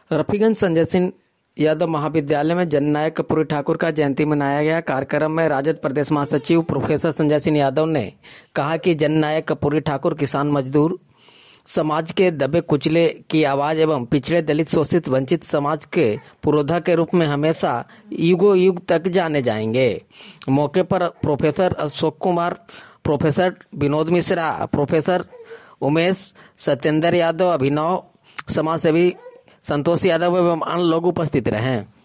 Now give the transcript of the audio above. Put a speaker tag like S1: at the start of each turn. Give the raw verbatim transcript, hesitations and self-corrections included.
S1: रफीगंज संजय सिंह यादव महाविद्यालय में जननायक कर्पूरी ठाकुर का जयंती मनाया गया। कार्यक्रम में राजद प्रदेश महासचिव प्रोफेसर संजय सिंह यादव ने कहा कि जननायक कर्पूरी ठाकुर किसान, मजदूर समाज के दबे कुचले की आवाज एवं पिछड़े, दलित, शोषित, वंचित समाज के पुरोधा के रूप में हमेशा युगों युग तक जाने जाएंगे। मौके पर professor Ashok Kumar, professor Vinod Mishra, professor Umesh, Satyendra Yadav, Abhinav, समाजसेवी संतोष यादव एवं अन्य लोग उपस्थित रहे।